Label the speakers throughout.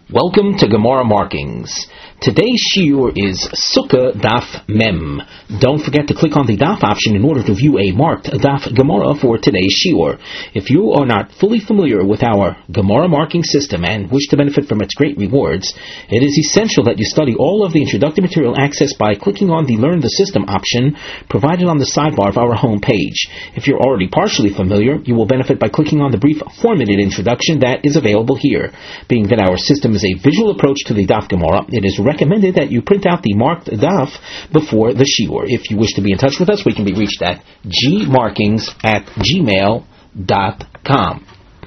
Speaker 1: Welcome to Gemara Markings. Today's shiur is Sukkah Daf Mem. Don't forget to click on the Daf option in order to view a marked Daf Gemara for today's shiur. If you are not fully familiar with our Gemara marking system and wish to benefit from its great rewards, it is essential that you study all of the introductory material accessed by clicking on the Learn the System option provided on the sidebar of our home page. If you're already partially familiar, you will benefit by clicking on the brief formatted introduction that is available here. Being that our system is a visual approach to the Daf Gemara, it is recommended that you print out the marked Daf before the shiur. If you wish to be in touch with us, we can be reached at gmarkings@gmail.com.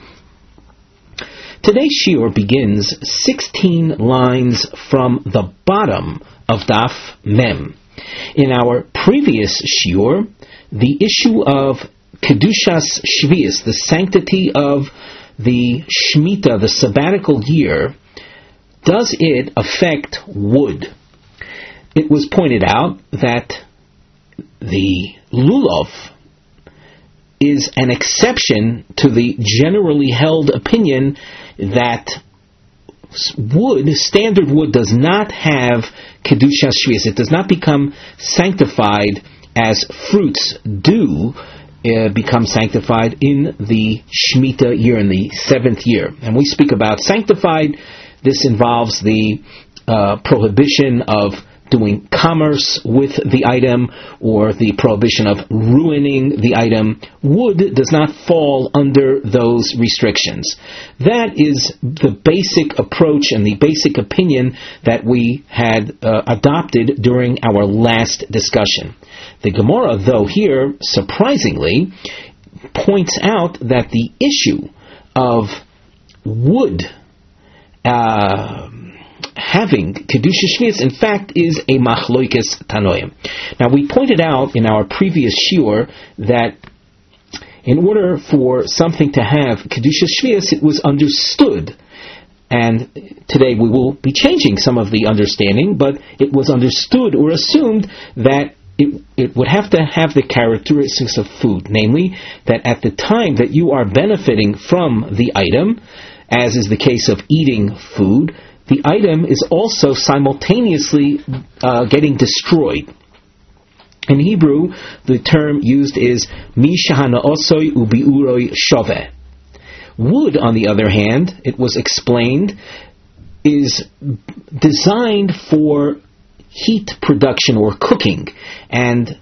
Speaker 1: Today's shiur begins 16 lines from the bottom of Daf Mem. In our previous shiur, the issue of Kedushas Shvius, the sanctity of the Shemitah, the sabbatical year, does it affect wood? It was pointed out that the lulav is an exception to the generally held opinion that standard wood does not have Kedushas Shvius. It does not become sanctified as fruits do become sanctified in the Shemitah year, in the 7th year. And we speak about sanctified. This involves the prohibition of doing commerce with the item or the prohibition of ruining the item. Wood does not fall under those restrictions. That is the basic approach and the basic opinion that we had adopted during our last discussion. The Gemara, though, here, surprisingly, points out that the issue of wood having Kedushas Shvius, in fact, is a machloikes tanoim. Now, we pointed out in our previous shiur that in order for something to have Kedushas Shvius, it was understood, and today we will be changing some of the understanding, but it was understood or assumed that it would have to have the characteristics of food, namely, that at the time that you are benefiting from the item, as is the case of eating food, the item is also simultaneously getting destroyed. In Hebrew, the term used is mi shahana osoi ubiuroi shove. Wood, on the other hand, it was explained, is designed for heat production or cooking, and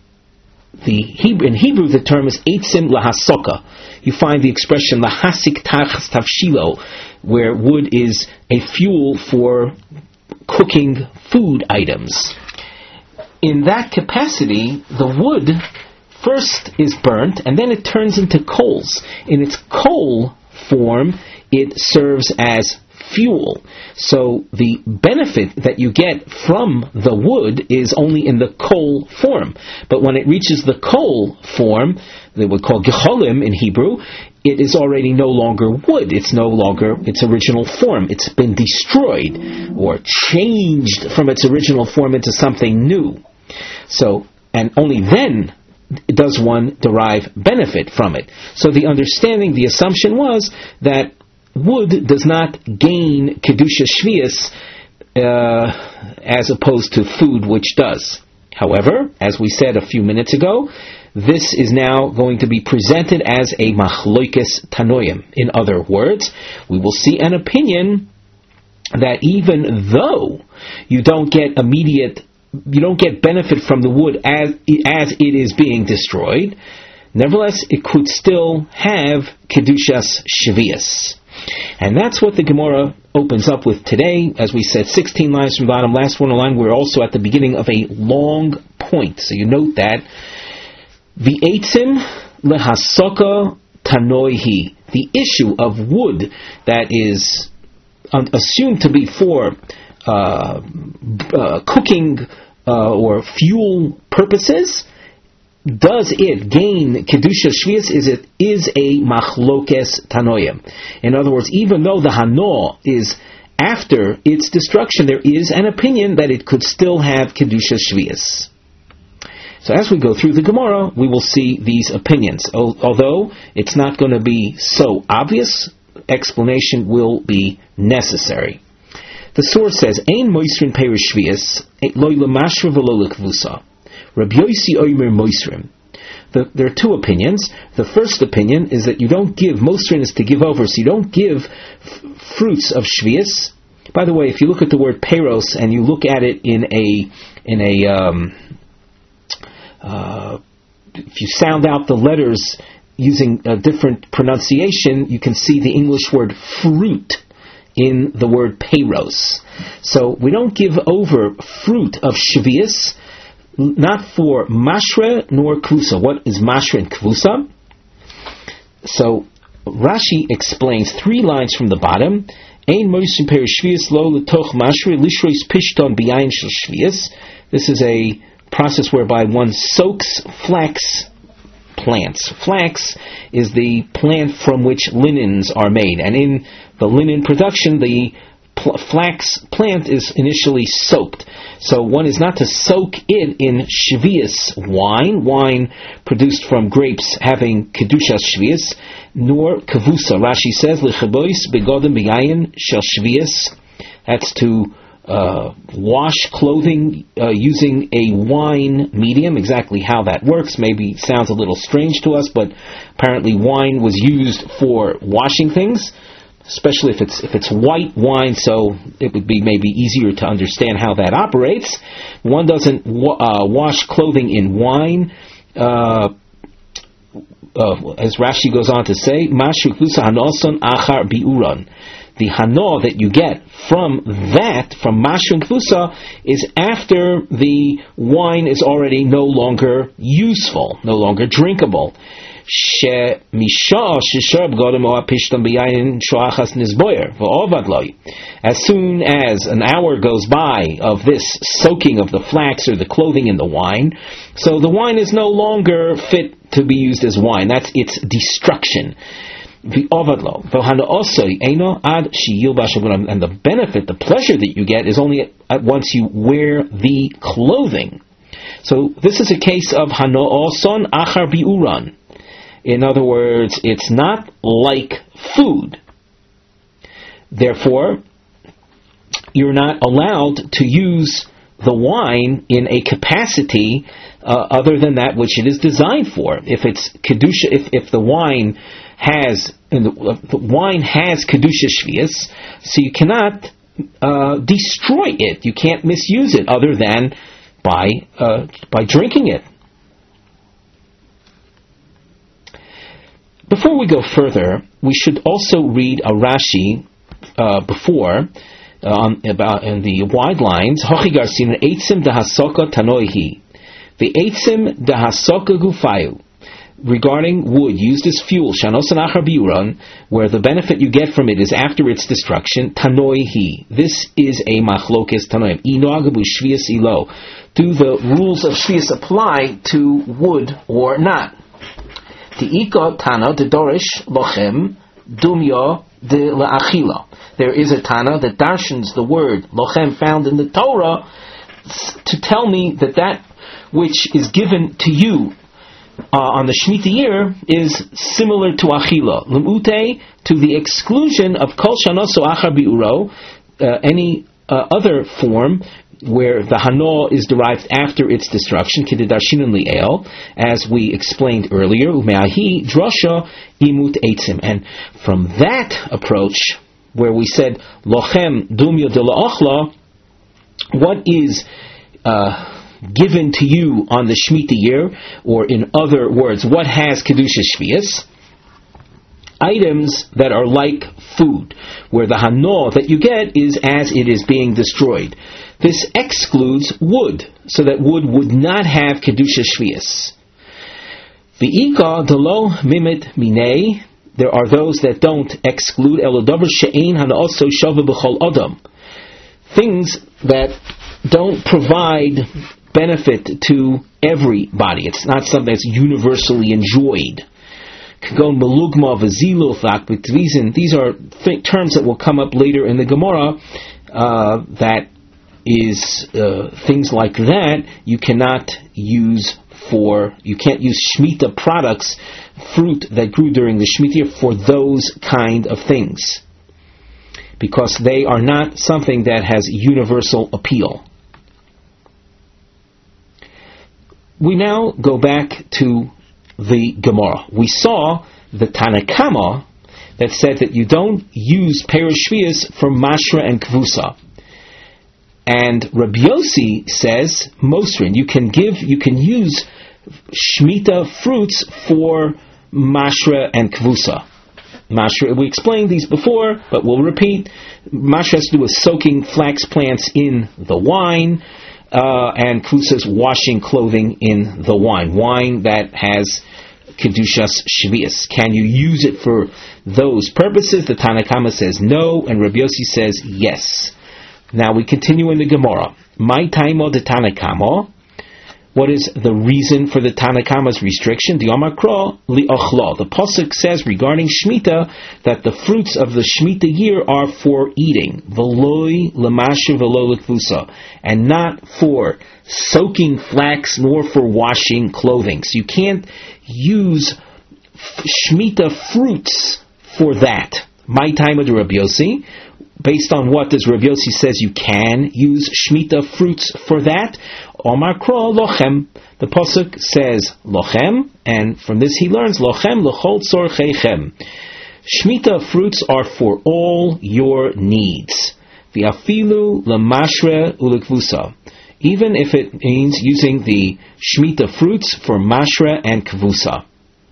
Speaker 1: in Hebrew the term is eitzim lahasoka. You find the expression lahasik tachas tavshilo, where wood is a fuel for cooking food items. In that capacity, the wood first is burnt and then it turns into coals. In its coal form, it serves as fuel. So the benefit that you get from the wood is only in the coal form. But when it reaches the coal form, they would call gecholim in Hebrew, it is already no longer wood. It's no longer its original form. It's been destroyed or changed from its original form into something new. So, and only then does one derive benefit from it. So the understanding, the assumption was that wood does not gain Kedushas Shvius as opposed to food, which does. However, as we said a few minutes ago, this is now going to be presented as a machloikes tanoim. In other words, we will see an opinion that even though you don't get benefit from the wood as it is being destroyed, nevertheless it could still have Kedushas Shvius. And that's what the Gemara opens up with today. As we said, 16 lines from the bottom, last one line. We're also at the beginning of a long point. So you note that. V'eitzim lehasoka tanoihi. The issue of wood that is assumed to be for cooking or fuel purposes, does it gain Kedushas Shvius? Is a machlokes tanoim. In other words, even though the hano is after its destruction, there is an opinion that it could still have Kedushas Shvius. So as we go through the Gemara, we will see these opinions. Although it's not going to be so obvious, explanation will be necessary. The source says, Ein moisrin perish shvius, loy lemashra v'lo lekvusa. Rabbi Yossi oimer moisrim. There are two opinions. The first opinion is that you don't give, moisrin is to give over, so you don't give fruits of shvius. By the way, if you look at the word peros and you look at it if you sound out the letters using a different pronunciation, you can see the English word fruit in the word peros. So we don't give over fruit of shvius, not for mashre nor kvusa. What is mashre and kvusa? So Rashi explains 3 lines from the bottom. Ein moisin per shvius lo letoch mashre lishrois pishton biyayin shel shvius. This is a process whereby one soaks flax plants. Flax is the plant from which linens are made, and in the linen production, the flax plant is initially soaked. So one is not to soak it in shvius wine produced from grapes having kedushas shvius, nor kavusa. Rashi says, "L'chabois begodim b'yayin shel shvius." That's to wash clothing using a wine medium. Exactly how that works maybe sounds a little strange to us, but apparently wine was used for washing things, especially if it's white wine, so it would be maybe easier to understand how that operates. One doesn't wash clothing in wine, as Rashi goes on to say, Mashu Klusa Hanoson Achar Biuran. The hano that you get from Mashu and Kvusa, is after the wine is already no longer useful, no longer drinkable. As soon as an hour goes by of this soaking of the flax or the clothing in the wine, so the wine is no longer fit to be used as wine. That's its destruction. And the benefit, the pleasure that you get is only once you wear the clothing. So this is a case of hano'oson achar bi'uran. In other words, it's not like food. Therefore, you're not allowed to use the wine in a capacity other than that which it is designed for. If it's kedusha, if the wine has kedusha shvius, so you cannot destroy it. You can't misuse it other than by drinking it. Before we go further, we should also read a Rashi before about in the wide lines. Hochigar sin eitzim dahasoka tanoihi, the eitzim dahasoka gufayu. Regarding wood used as fuel, shanos and achar biuran, where the benefit you get from it is after its destruction, tanoihi. This is a machlokes tanoim. Inoagabu shvius ilo. Do the rules of shvius apply to wood or not? The iko tana de dorish lochem dumya de laachila. There is a tana that darshans the word lochem found in the Torah to tell me that which is given to you on the Shemitah year is similar to achila. Lemute, to the exclusion of kol shanoso achar biuro, any other form where the hano is derived after its destruction, kidedarshinan li'el, as we explained earlier, umeahi drasha imut eitzim. And from that approach, where we said lochem dumya de la'achla, what is given to you on the Shemitah year, or in other words, what has kedusha shvius? Items that are like food, where the hano that you get is as it is being destroyed. This excludes wood, so that wood would not have kedusha shvius. V'ika delo mimit minei. There are those that don't exclude elodavar she'ein hanaoso shava b'chol adam. Things that don't provide benefit to everybody. It's not something that's universally enjoyed. These are terms that will come up later in the Gemara. That is things like that you cannot use you can't use Shemitah products, fruit that grew during the Shemitah for those kind of things. because they are not something that has universal appeal. We now go back to the Gemara. We saw the Tanna Kama that said that you don't use Perush Shvius for Mashra and Kvusa. And Rabbi Yossi says, Mosrin, you can use Shemitah fruits for Mashra and Kvusa. Mashra, we explained these before, but we'll repeat. Mashra has to do with soaking flax plants in the wine, and Kvusa is washing clothing in the wine. Wine that has Kedushas Shvius. Can you use it for those purposes? The Tanna Kama says no, and Rabbi Yossi says yes. Now we continue in the Gemara. My taimo de Tanna Kama. What is the reason for the Tanna Kama's restriction? The Omakra li'ochla. The pasuk says regarding Shemitah that the fruits of the Shemitah year are for eating, v'loi l'mashu v'lo l'kvusa, and not for soaking flax nor for washing clothing. So you can't use Shemitah fruits for that. My time of the Rabbi Yossi. Based on what does Rabbi Yossi says you can use Shemitah fruits for that? Omar Kro lochem. The pasuk says lochem, and from this he learns lochem l'chol tzorcheichem. Shemitah fruits are for all your needs. V'afilu l'mashre u'lekvusa. Even if it means using the Shemitah fruits for mashra and kvusa.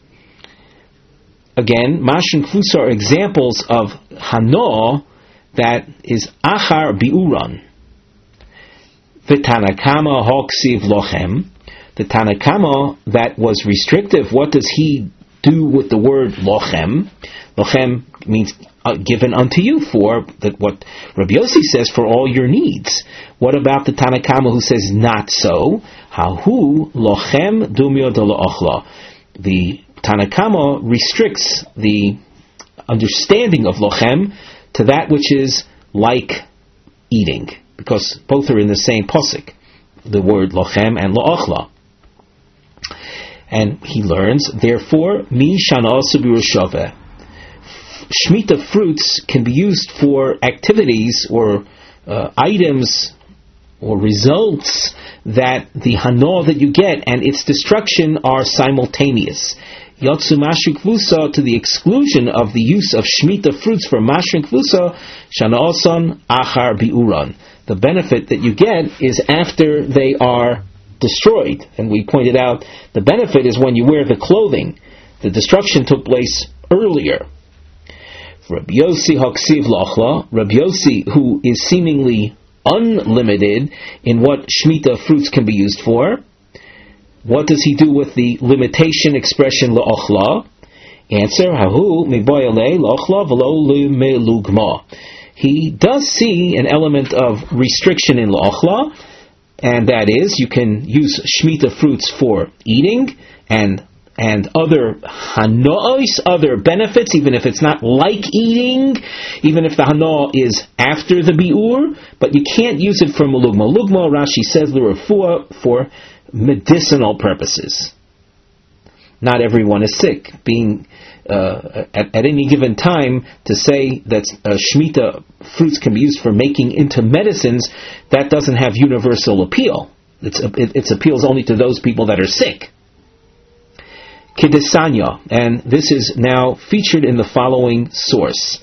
Speaker 1: Again, mashra and kvusa are examples of hano that is achar bi'uran. The Tanna Kama hoksiv lochem. The Tanna Kama that was restrictive, what does he do with the word lochem? Lochem means given unto you for what Rabbi Yossi says for all your needs. What about the Tanna Kama who says not so? Hahu lochem dumyo de la'ochla. The Tanna Kama restricts the understanding of lochem to that which is like eating, because both are in the same pasuk, the word lochem and la'ochla. And he learns, therefore, mi shana b'rushaveh. Shemitah fruits can be used for activities or items or results that the hana that you get and its destruction are simultaneous. Yotzu mashrik kvusa, to the exclusion of the use of Shemitah fruits for mashrik kvusa, shana osan achar bi'uran. The benefit that you get is after they are destroyed. And we pointed out the benefit is when you wear the clothing. The destruction took place earlier. Rabbi Yossi haksiv lachla. Rabbi Yossi, who is seemingly unlimited in what Shemitah fruits can be used for, what does he do with the limitation expression la'ochla? Answer, hahu miboyale la'ochla v'lo l'melugma. He does see an element of restriction in la'ochla, and that is, you can use Shemitah fruits for eating and other hanois, other benefits, even if it's not like eating, even if the hano is after the bi'ur, but you can't use it for melugma. Lugma, Rashi says, l'refua, for medicinal purposes. Not everyone is sick. Being at any given time, to say that Shemitah fruits can be used for making into medicines, that doesn't have universal appeal. Its appeal is only to those people that are sick. Kidesanya, and this is now featured in the following source.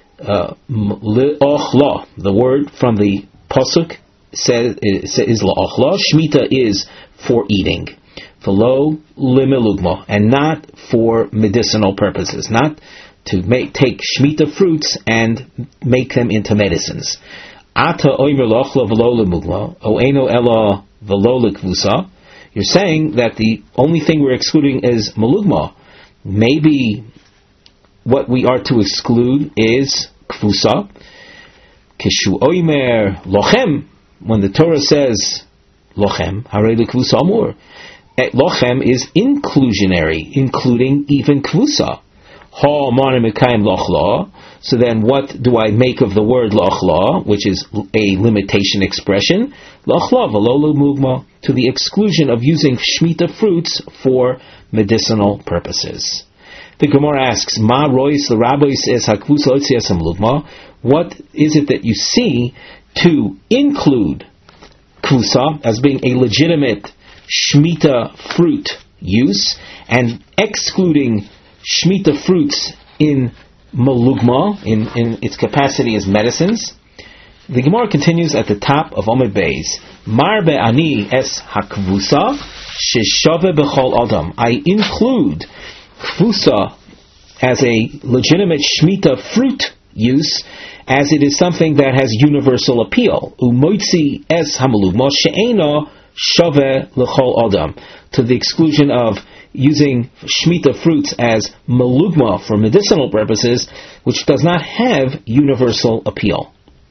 Speaker 1: Le'ochla, the word from the pasuk is la'ochla. Shemitah is for eating. V'lo limelugma, and not for medicinal purposes. Not to take Shemitah fruits and make them into medicines. Ata oimer la'ochla v'lo limugma, o'eno ela v'lo likvusa. You're saying that the only thing we're excluding is melugma. Maybe what we are to exclude is kvusa. Kishu oimer lochem, when the Torah says lochem, harei likvusa amur. Lochem is inclusionary, including even kvusa. Ha manim mekayim lochla. So then what do I make of the word lochla, which is a limitation expression? Lochla v'lo mugma, to the exclusion of using Shemitah fruits for medicinal purposes. The Gemara asks, Ma rois l'rabois es hakvusa otzias hamlugma. What is it that you see to include kvusa as being a legitimate shmita fruit use and excluding shmita fruits in malugma, in its capacity as medicines? The Gemara continues at the top of Omid Beis. Mar be'ani es hakvusa sheshave b'chol adam. I include kvusa as a legitimate shmita fruit use, as it is something that has universal appeal. Umoitzi es hamalugma she'ena shave l'chol adam, to the exclusion of using shmita fruits as malugma for medicinal purposes, which does not have universal appeal.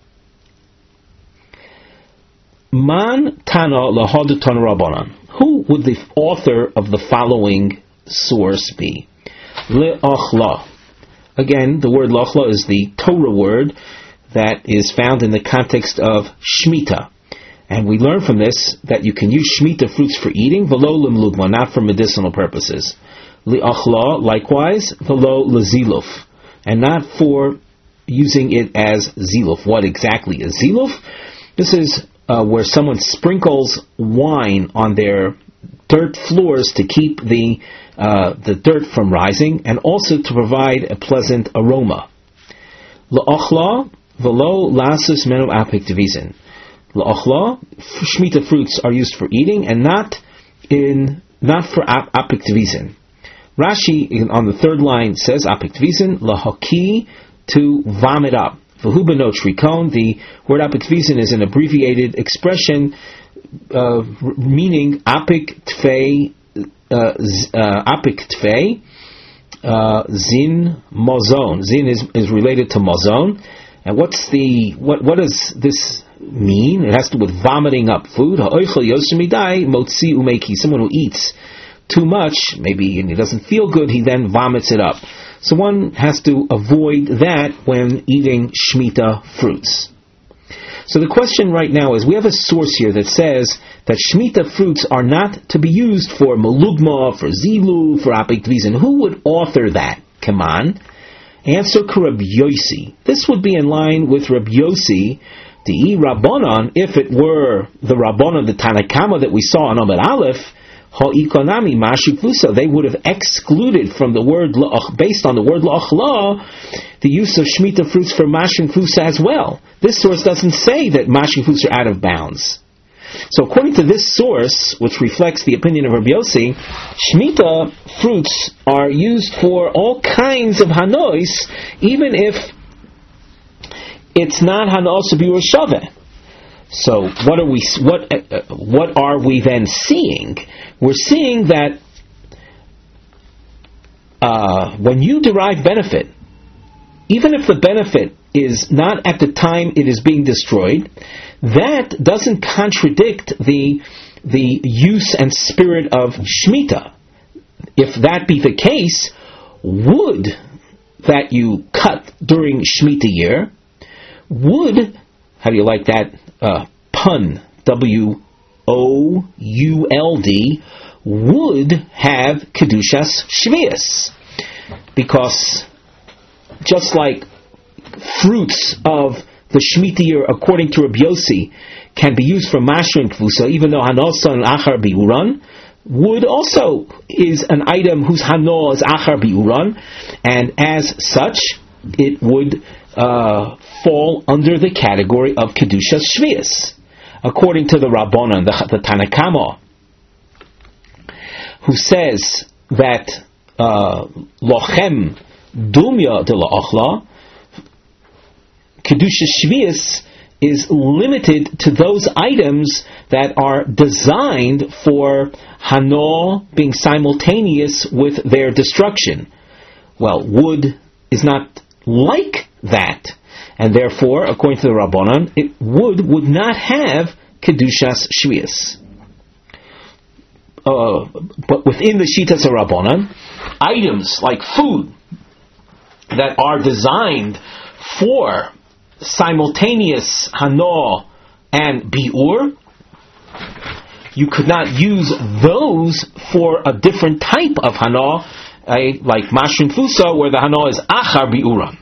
Speaker 1: Man tana lahad tan rabbanan. Who would the author of the following source be? Le'achla. Again, the word lachla is the Torah word that is found in the context of shmita. And we learn from this that you can use shmita fruits for eating, velo limlugma, not for medicinal purposes. Li'achla, likewise, velo leziluf, and not for using it as ziluf. What exactly is ziluf? This is where someone sprinkles wine on their dirt floors to keep the dirt from rising, and also to provide a pleasant aroma. La'achla velo lasus menu apik devizin. La'achla, shmita fruits are used for eating and not for apik devizin. Rashi on the third line says apik devizin lahaki, to vomit up. V'hu trikon. The word apik devizin is an abbreviated expression meaning apik tfei. Apik tfei zin mozon. Zin is related to mozon, and what does this mean? It has to do with vomiting up food. Someone who eats too much, maybe, and he doesn't feel good, he then vomits it up. So one has to avoid that when eating shmita fruits. So the question right now is, we have a source here that says that shmita fruits are not to be used for malugma, for zilu, for apik tvizin. Who would author that? Kaman. Answer, Rabbi Yossi. This would be in line with Rabbi Yossi, the Rabbanon, if it were the Rabbanon, the Tanakama that we saw on Amud Aleph, ha'ikonomi mashikvusa, they would have excluded from the word, based on the word la'achla, the use of shmita fruits for mashikvusa as well. This source doesn't say that mashikvusa are out of bounds. So according to this source, which reflects the opinion of Rabbi Yossi, shmita fruits are used for all kinds of hanois, even if it's not hanos b'ur shaveh. So what are we then seeing? We're seeing that when you derive benefit, even if the benefit is not at the time it is being destroyed, that doesn't contradict the use and spirit of Shemitah. If that be the case, wood that you cut during Shemitah year, would, how do you like that pun, W-O-U-L-D, would have Kedushas Shvius. Because just like fruits of the Shemitah year, according to Rabbi Yossi, can be used for Mashra and Kvusa, even though Hanosa and Achar Bi'uran, wood also is an item whose Hano is Achar Bi'uran, and as such, it would fall under the category of Kedushas Shvius. According to the Rabbanan, the Tanakama, who says that Lochem Dumya de La'achla, Kedushas Shvius is limited to those items that are designed for Hano being simultaneous with their destruction. Well, wood is not like that, and therefore, according to the Rabbanan, would not have Kedushas Shvius. But within the Shitas Rabbanan, items like food that are designed for simultaneous Hano and Bi'ur, you could not use those for a different type of Hano, like Mashrin Fusa, where the Hana is Achar Bi'ura.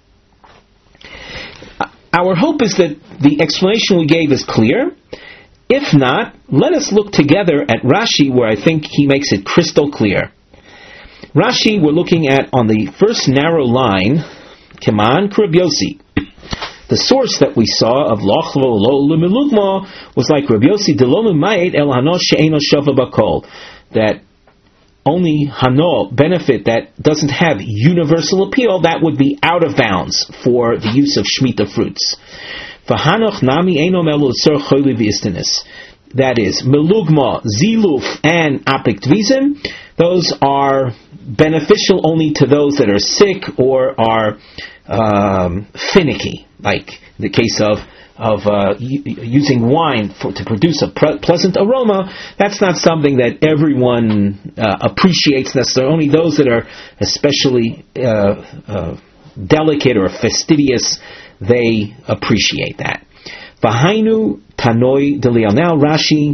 Speaker 1: Our hope is that the explanation we gave is clear. If not, let us look together at Rashi, where I think he makes it crystal clear. Rashi, we're looking at on the first narrow line, Keman Reb Yossi. The source that we saw of Lochlo Lo Lumilugma was like Reb Yossi Delom Mayit El Hano She'eno Shava Bakol, that only Hano benefit that doesn't have universal appeal, that would be out of bounds for the use of Shemitah fruits. V'Hanoch Nami Eino Melu Tzor Choyli V'Istinis. That is, Melugma, Ziluf, and Apik Tvizim, those are beneficial only to those that are sick or are finicky, like the case of using wine to produce a pleasant aroma. That's not something that everyone appreciates necessarily. Only those that are especially delicate or fastidious, they appreciate that. Vahainu Tanoi Delial. Now Rashi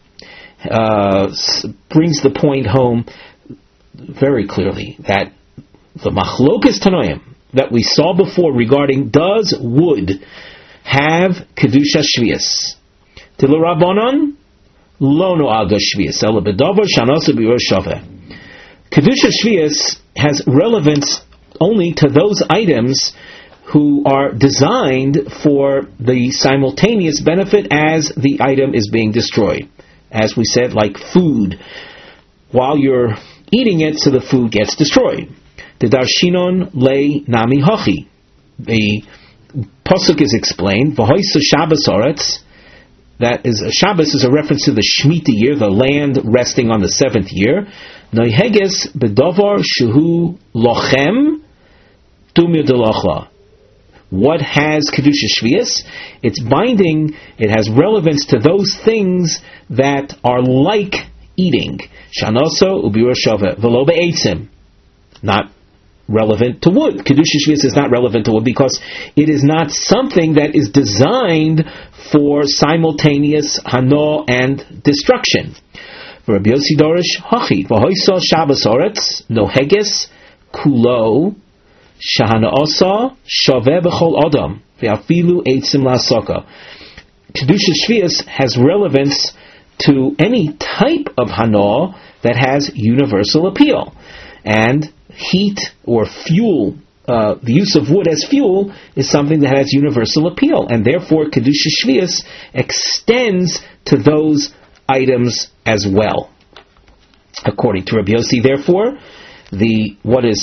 Speaker 1: brings the point home very clearly that the Machlokas Tanoim that we saw before regarding does wood have Kedusha Shvius. Tilarabonon lo no'aga Shvius. Ela bedavar shanosu b'yor shaveh. Kedusha Shvius has relevance only to those items who are designed for the simultaneous benefit as the item is being destroyed. As we said, like food, while you're eating it, so the food gets destroyed. The Darshinon le nami hochi. The pasuk is explained. V'hoisa Shabbos oretz. That is, Shabbos is a reference to the Shemitah year, the land resting on the 7th year. Noiheges bedavar shuhu lochem tumir delachla. What has Kedusha Shvius? It's binding, it has relevance to those things that are like eating. Shanoso ubira shove velo be'etzim. Not relevant to wood. Kedusha Shvius is not relevant to wood because it is not something that is designed for simultaneous hano and destruction. Rabbi Yossi Dorish Hachi v'hoisa Shabbos oretz noheges kulo Shahana Osa Shaveh B'chol Adam Ve'afilu Eitzim La'Soka. Kedusha Shvius has relevance to any type of Hana that has universal appeal, and heat or fuel, the use of wood as fuel, is something that has universal appeal, and therefore Kedusha Shvius extends to those items as well. According to Rabbi Yossi, therefore, the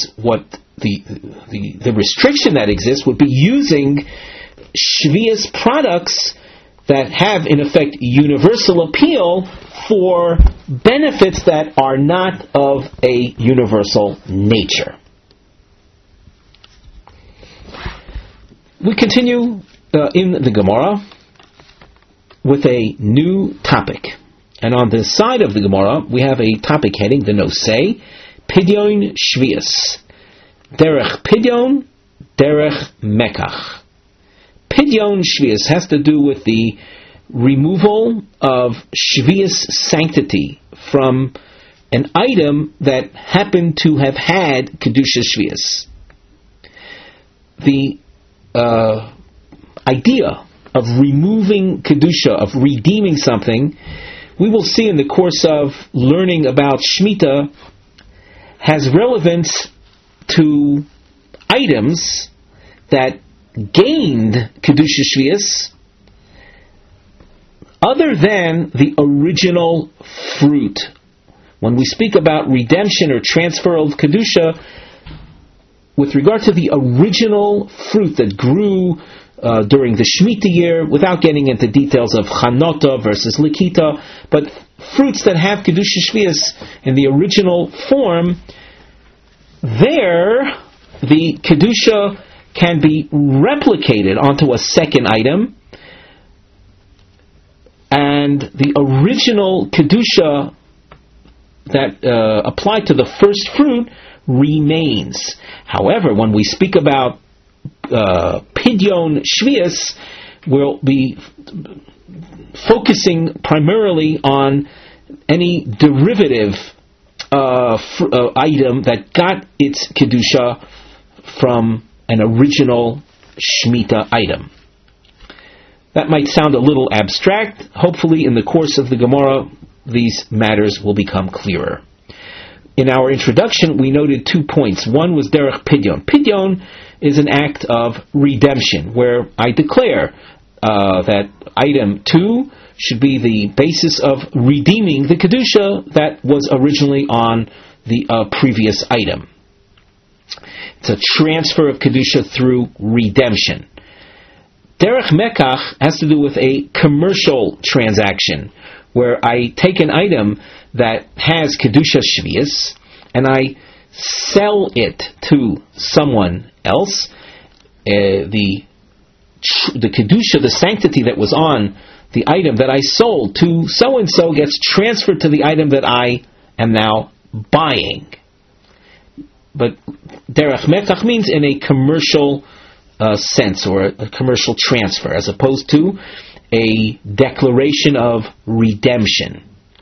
Speaker 1: restriction that exists would be using Shvius products that have, in effect, universal appeal for benefits that are not of a universal nature. We continue in the Gemara with a new topic. And on the side of the Gemara, we have a topic heading, the Nosei, Pidyon Shvius. Derech Pidyon, Derech Mekach. Pidyon Shvius has to do with the removal of Shvius sanctity from an item that happened to have had Kedusha Shvius. The idea of removing Kedusha, of redeeming something, we will see in the course of learning about Shemitah, has relevance to items that gained Kedusha Shvius other than the original fruit. When we speak about redemption or transfer of Kedusha, with regard to the original fruit that grew during the Shemitah year, without getting into details of Chanota versus Likita, but fruits that have Kedusha Shvius in the original form, there the Kedusha can be replicated onto a second item, and the original Kedusha that applied to the first fruit remains. However, when we speak about Pidyon Shvius, we'll be focusing primarily on any derivative item that got its kedusha from an original Shemitah item. That might sound a little abstract. Hopefully, in the course of the Gemara, these matters will become clearer. In our introduction, we noted 2 points. One was derech pidyon. Pidyon is an act of redemption, where I declare that item 2 should be the basis of redeeming the kedusha that was originally on the previous item. It's a transfer of kedusha through redemption. Derech mekach has to do with a commercial transaction, where I take an item that has kedusha shvius and I sell it to someone else. The kedusha, the sanctity that was on the item that I sold to so and so gets transferred to the item that I am now buying. But derech mekach means in a commercial sense, or a commercial transfer, as opposed to a declaration of redemption.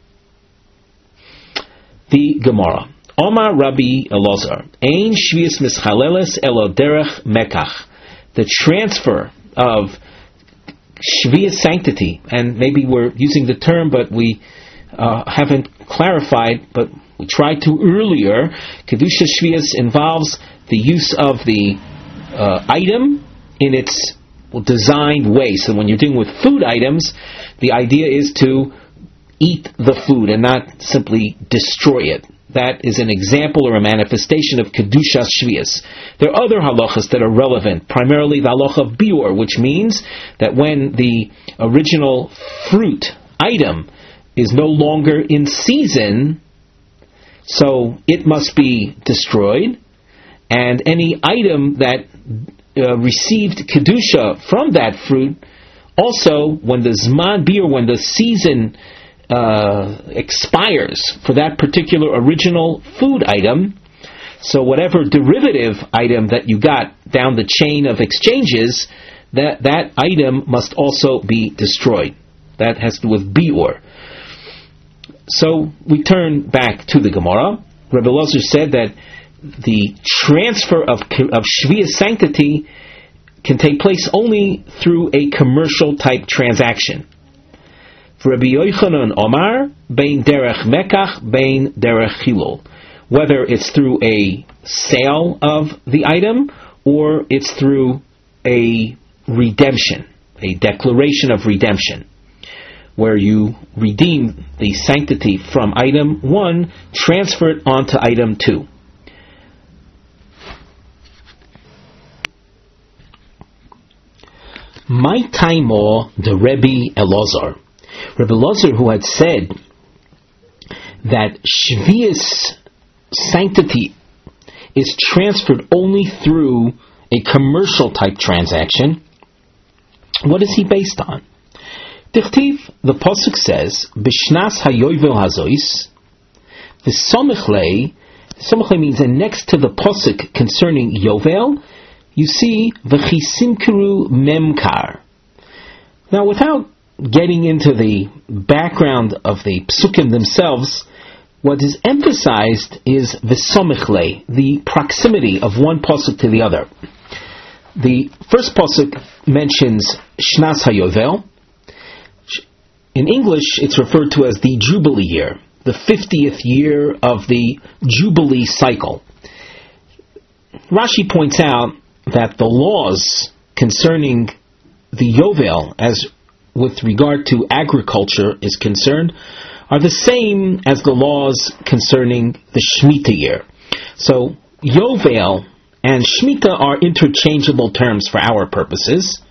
Speaker 1: The Gemara. Omar Rabbi Elazar, Ein shvius mischaleles elo derech mekach. The transfer of shvius sanctity, and maybe we're using the term, but we haven't clarified, but we tried to earlier. Kedusha shvius involves the use of the item in its designed way. So when you're dealing with food items, the idea is to eat the food and not simply destroy it. That is an example or a manifestation of Kedusha Shvius. There are other halachas that are relevant, primarily the halacha of biur, which means that when the original fruit item is no longer in season, so it must be destroyed, and any item that received Kedusha from that fruit, also when the Zman biur, when the season expires for that particular original food item, so whatever derivative item that you got down the chain of exchanges, that item must also be destroyed. That has to do with biur. So we turn back to the Gemara. Rabbi Elazar said that the transfer of shvius sanctity can take place only through a commercial type transaction. Rabbi Yochanan Omar, bein derech mekach, bein derech chilul. Whether it's through a sale of the item or it's through a redemption, a declaration of redemption, where you redeem the sanctity from item 1, transfer it onto item 2. My taimo the Rebbe Elazar. Rebbe Elazar, who had said that shvius sanctity is transferred only through a commercial type transaction, what is he based on? Dichtiv, the pasuk says, B'shnas hayovel hazois, v'somichlei. Somichlei means, and next to the pasuk concerning Yovel, you see v'chisimkuru memkar. Now, without getting into the background of the psukim themselves, what is emphasized is v'somichlei, the proximity of one pasuk to the other. The first pasuk mentions Shnas HaYovel. In English, it's referred to as the Jubilee year, the 50th year of the Jubilee cycle. Rashi points out that the laws concerning the Yovel, as with regard to agriculture is concerned, are the same as the laws concerning the Shemitah year. So, Yovel and Shemitah are interchangeable terms for our purposes.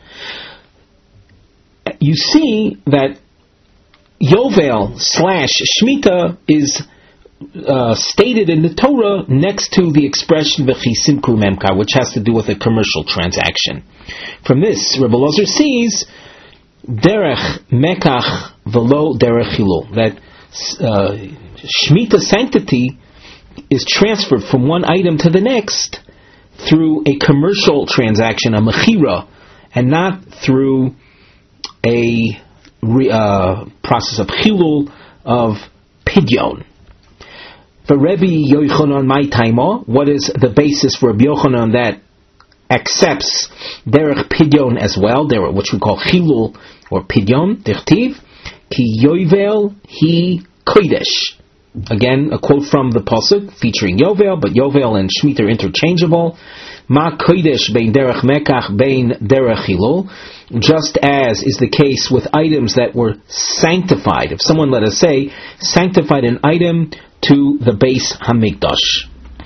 Speaker 1: You see that Yovel / Shemitah is stated in the Torah next to the expression V'chisimkru memkar, which has to do with a commercial transaction. From this, Rebbe Elazar sees derech mekach v'lo derech chilul, that Shemitah sanctity is transferred from one item to the next through a commercial transaction, a mechira, and not through a process of chilul, of pidyon. For Rabbi Yochanan, my taima, what is the basis for Rabbi Yochanan that accepts derech pidyon as well, which we call chilul or pidyon, dichtiv, ki yovel hi kodesh. Again, a quote from the pasuk featuring Yovel, but Yovel and Shemitah are interchangeable. Ma kodesh bein derech mekach bein derech chilul. Just as is the case with items that were sanctified. If someone, let us say, sanctified an item to the base Hamikdash,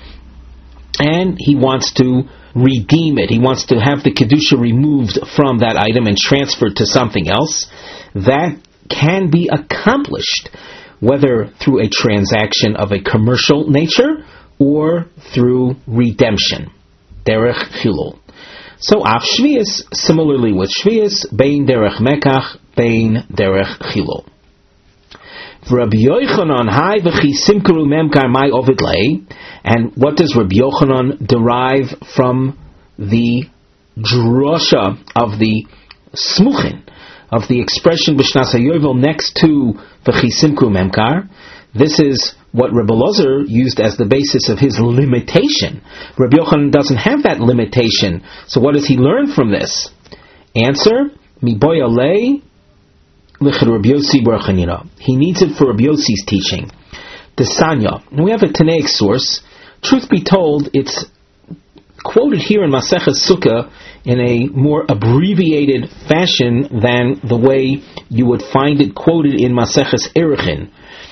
Speaker 1: and he wants to redeem it, he wants to have the Kedusha removed from that item and transferred to something else, that can be accomplished, whether through a transaction of a commercial nature or through redemption. Derech chilul. So af shvius, similarly with shvius, bein derech mekach, bein derech chilul. Rabbi Yochanan, hai v'chi simkaru memkar mai ovid lei. And what does Rabbi Yochanan derive from the drosha of the smuchin, of the expression b'shnas hayovel next to v'chi simkaru memkar? This is what Rabbi Elazar used as the basis of his limitation. Rabbi Yochanan doesn't have that limitation. So what does he learn from this? Answer, miboya lei Rabbi Yossi bar Chanina. He needs it for Rabbi Yossi's teaching. The Sanya. We have a Tanaic source. Truth be told, it's quoted here in Maseches Sukkah in a more abbreviated fashion than the way you would find it quoted in Maseches Erechim.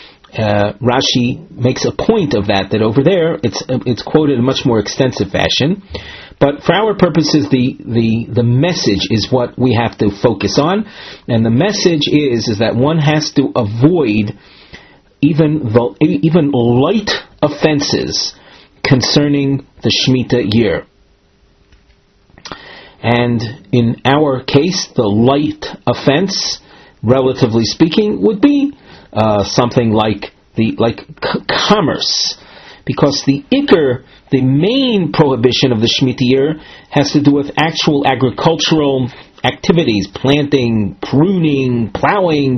Speaker 1: Rashi makes a point of that over there it's quoted in a much more extensive fashion. But for our purposes, the message is what we have to focus on, and the message is that one has to avoid even light offenses concerning the Shemitah year. And in our case, the light offense, relatively speaking, would be something like commerce, because the main prohibition of the Shemitah year has to do with actual agricultural activities, planting, pruning, plowing.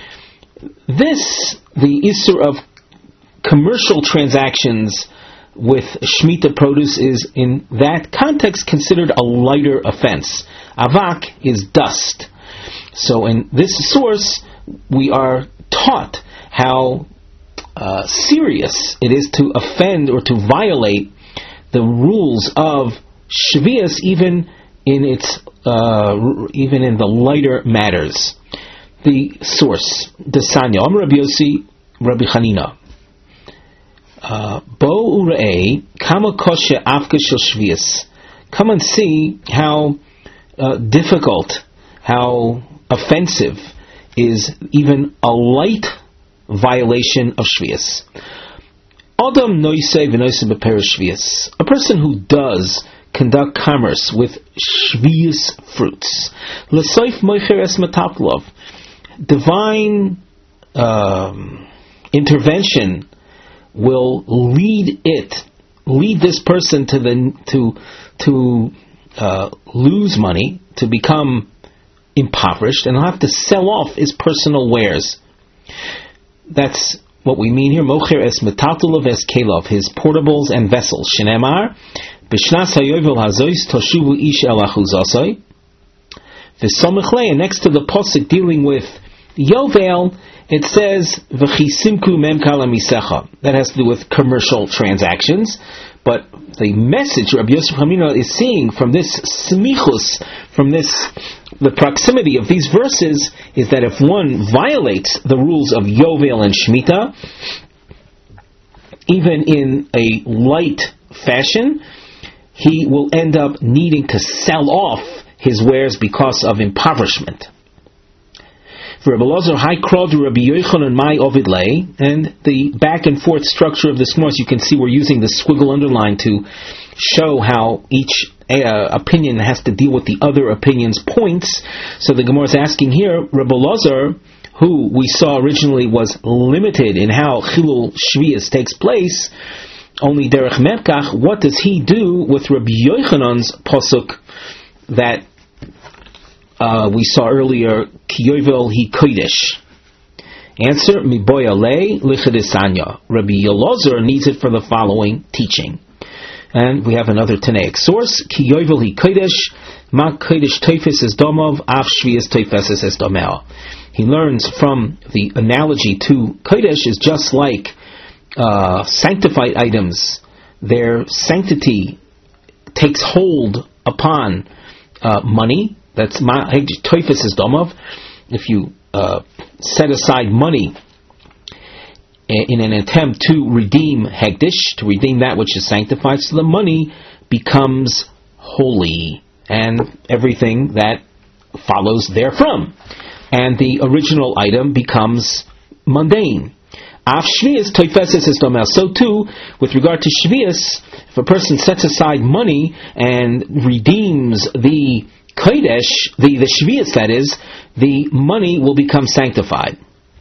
Speaker 1: The issue of commercial transactions with Shemitah produce is, in that context, considered a lighter offense. Avak is dust. So in this source, we are taught how serious it is to offend or to violate the rules of Shvius, even in the lighter matters. The source, the Sanya, Rabbi Yossi, Rabbi Chanina. Bo urei kama koshe afka shel Shvius. Come and see how difficult, how offensive is even a light violation of Shvius. Adam noisei v'noisei b'perish Shvius. A person who does conduct commerce with Shvius fruits. L'soif moicher es metatlov. Divine intervention will lead this person to lose money, to become impoverished, and he'll have to sell off his personal wares. That's what we mean here. Mocher es metatulav es kelov, his portables and vessels. Shenemar b'shnas hayovel hazois toshuvu ish el achuzasai. V'somichlei, and next to the posuk dealing with Yovel, it says v'chisimku memkal amisecha. That has to do with commercial transactions. But the message Rabbi Yosef Hamina is seeing from this smichus, from the proximity of these verses, is that if one violates the rules of Yovel and Shemitah, even in a light fashion, he will end up needing to sell off his wares because of impoverishment. For Rabbi Elazar, Hai Krod Rabbi Yochanan Mai Ovid Lei, and the back and forth structure of this Gemara, you can see we're using the squiggle underline to show how each opinion has to deal with the other opinion's points. So the Gemara is asking here, Rabbi Elazar, who we saw originally was limited in how Chilul Shvius takes place, only Derech Mekach, what does he do with Rabbi Yochanan's pasuk that we saw earlier, Ki Yovel Hi Kodesh? Answer, Miboyale lichidisanya. Rabbi Elazar needs it for the following teaching. And we have another Tanaic source. Ki yovel hi kodesh, ma kodesh teifes es domov, af shvias teifes es domel. He learns from the analogy to kodesh is just like sanctified items. Their sanctity takes hold upon money. That's ma teifes es domov. If you set aside money in an attempt to redeem hekdesh, to redeem that which is sanctified, so the money becomes holy and everything that follows therefrom, and the original item becomes mundane. Af shvius toifeses es domel. So too, with regard to shvius, if a person sets aside money and redeems the kodesh, the shvius that is, the money will become sanctified.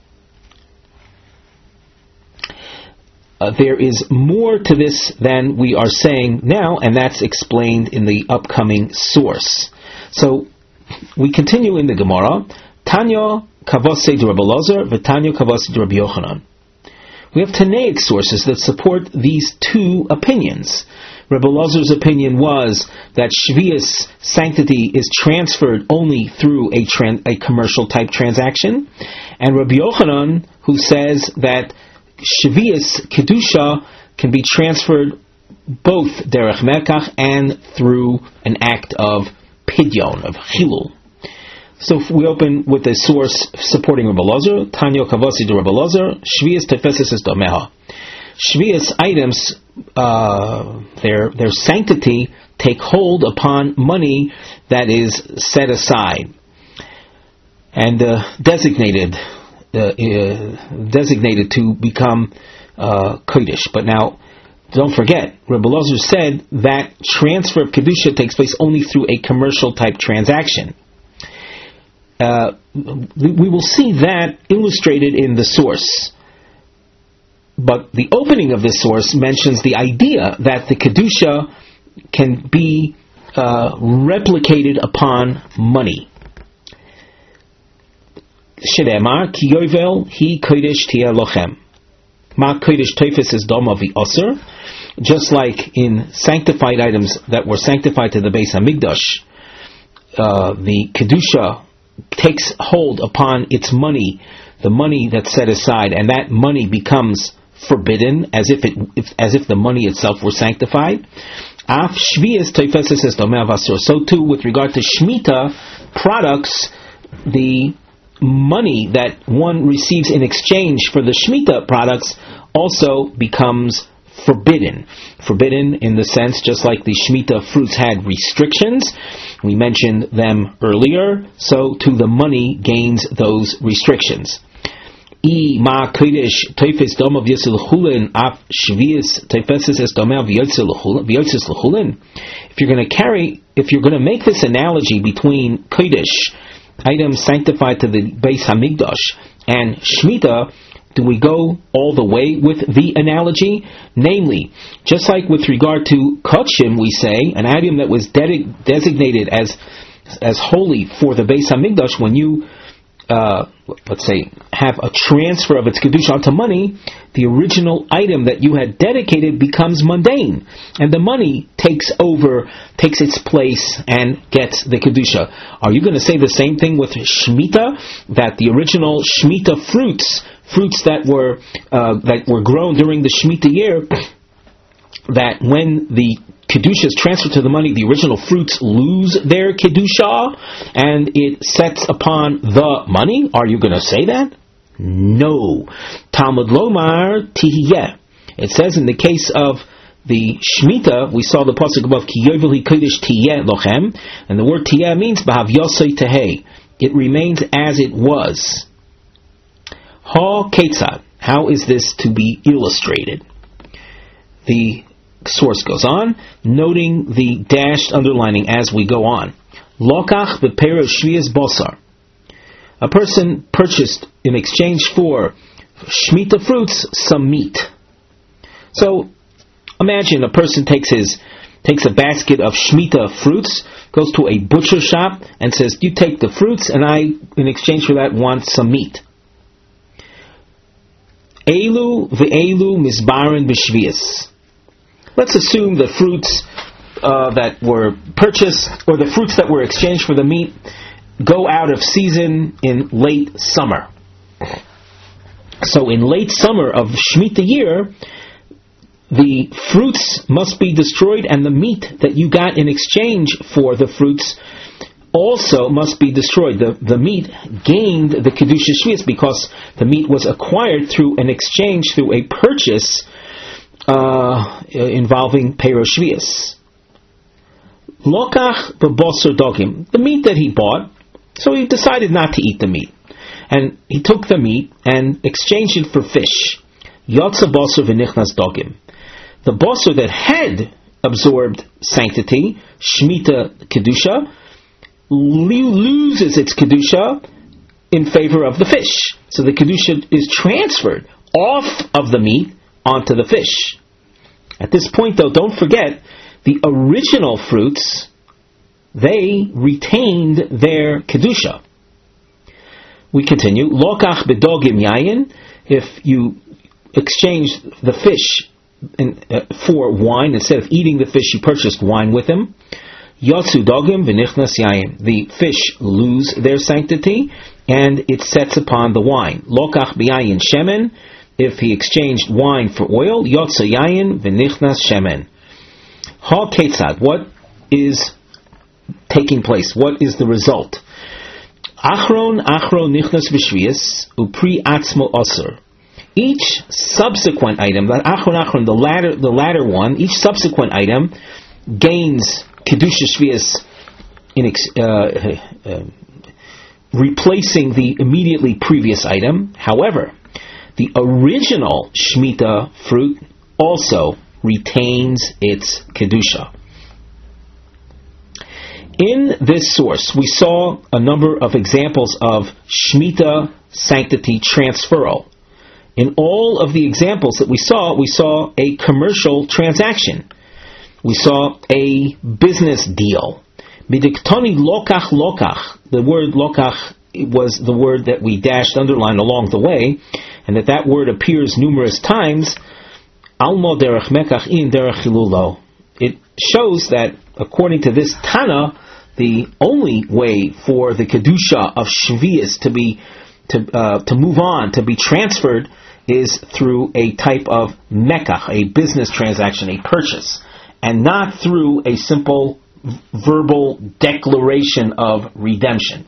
Speaker 1: There is more to this than we are saying now, and that's explained in the upcoming source. So, we continue in the Gemara. Tanya kavase de Rabbi Elazar, v'Tanya kavase de Rabbi Yochanan. We have Tanaic sources that support these two opinions. Rabbi Elazar's opinion was that Shvius sanctity is transferred only through a commercial type transaction, and Rabbi Yochanan, who says that Shvius Kedusha can be transferred both derech merkach and through an act of pidyon, of chilul. So if we open with a source supporting Rabbi Elazar, Tanya Kavasi de Rabbi Elazar, Shvius Tefeses es Domeha. Shvius items, their sanctity take hold upon money that is set aside and designated to become kodesh. But now, don't forget, Rabbi Elazar said that transfer of kedusha takes place only through a commercial type transaction. We will see that illustrated in the source. But the opening of this source mentions the idea that the kedusha can be replicated upon money. Shedemar ki yovel hi kodesh tia lochem. Ma kodesh teifes es doma v'oser. Just like in sanctified items that were sanctified to the Beis Hamikdash, the kedusha takes hold upon its money, the money that's set aside, and that money becomes forbidden, as if the money itself were sanctified. Af shvius teifeses es domeh vasur. So too, with regard to Shemitah products, the money that one receives in exchange for the Shemitah products also becomes forbidden. Forbidden in the sense, just like the Shemitah fruits had restrictions, we mentioned them earlier, so too the money gains those restrictions. If you're going to make this analogy between kodesh, items sanctified to the Beis Hamikdash, and Shemitah, do we go all the way with the analogy? Namely, just like with regard to Kodshim, we say, an item that was designated as holy for the Beis Hamikdash, when you let's say, have a transfer of its kedusha onto money, the original item that you had dedicated becomes mundane, and the money takes its place and gets the kedusha. Are you going to say the same thing with Shemitah, that the original Shemitah fruits that were grown during the Shemitah year, that when the kedusha is transferred to the money, the original fruits lose their kedusha, and it sets upon the money? Are you going to say that? No. Talmud Lomar Tihiyeh. It says in the case of the Shemitah, we saw the pasuk above, Ki yovel hi kodesh tiyeh lochem, and the word tiyeh means Bahav Yosei Tehei. It remains as it was. Ha Ketzad. How is this to be illustrated? The source goes on, noting the dashed underlining as we go on. Lokach b'perev shvius bosar. A person purchased in exchange for Shemitah fruits some meat. So imagine a person takes a basket of Shemitah fruits, goes to a butcher shop and says, "You take the fruits, and I, in exchange for that, want some meat." Elu ve'elu misbarin b'shvius. Let's assume the fruits that were purchased, or the fruits that were exchanged for the meat, go out of season in late summer. So in late summer of Shemitah year, the fruits must be destroyed, and the meat that you got in exchange for the fruits also must be destroyed. The meat gained the Kedusha Shvius because the meat was acquired through an exchange, through a purchase involving Pero Shvius. Lokach b'bosor dogim, the meat that he bought, so he decided not to eat the meat. And he took the meat and exchanged it for fish. Yotza bosor v'nichnas dogim. The bosor that had absorbed sanctity, Shemitah Kedusha, loses its Kedusha in favor of the fish. So the Kedusha is transferred off of the meat onto the fish. At this point, though, don't forget, the original fruits, they retained their Kedusha. We continue. Lokach bedogim yayin. If you exchange the fish for wine, instead of eating the fish, you purchased wine with him. Yotzu dogim v'nichnas yayin. The fish lose their sanctity, and it sets upon the wine. Lokach b'yayin shemen. If he exchanged wine for oil, yotzu yayin v'nichnas shemen. Ha ketzad. What is taking place? What is the result? Achron nichnas v'shvius upri atzmo osur. Each subsequent item, that achron, the latter one, each subsequent item gains kedusha shvius in replacing the immediately previous item. However, the original Shemitah fruit also retains its kedusha. In this source, we saw a number of examples of Shemitah sanctity transferal. In all of the examples that we saw a commercial transaction. We saw a business deal. Midiktoni lokach. The word lokach was the word that we dashed underline along the way, and that word appears numerous times. Almo derech mekach in derech chilulo. It shows that according to this Tana, the only way for the kedusha of shvius to move on, to be transferred, is through a type of mekach, a business transaction, a purchase, and not through a simple verbal declaration of redemption.